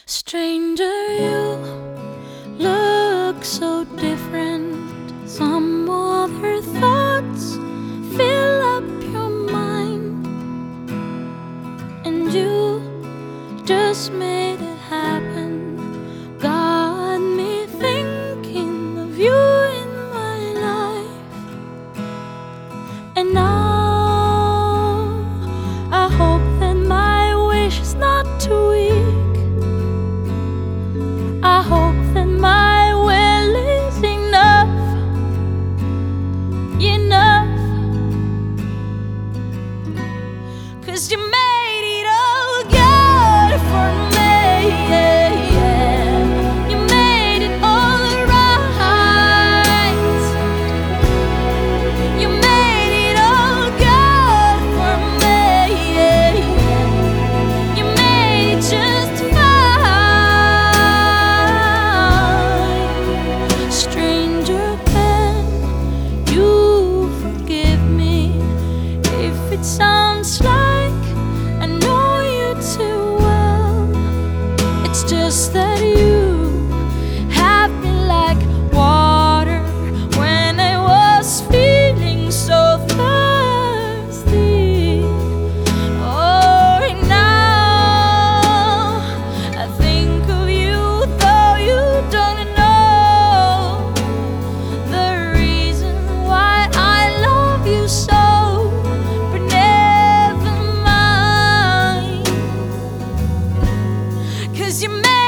Stranger, you look so different. Some other thoughts fill up your mind, and you just made it happen. Got me thinking of you in my life, and now I hope that my wish is not too weak. I hope that my will is enough, enough. 'Cause you made it all good for me, yeah, yeah. You made it all right. You made it all good for me, yeah, yeah. You made it just fine. Stranger, can you forgive me if it sounds like I know you too well? It's just that you have been like water when I was feeling so thirsty. Oh, and now I think of you, though you don't know the reason why I love you so. But never mind, 'cause you made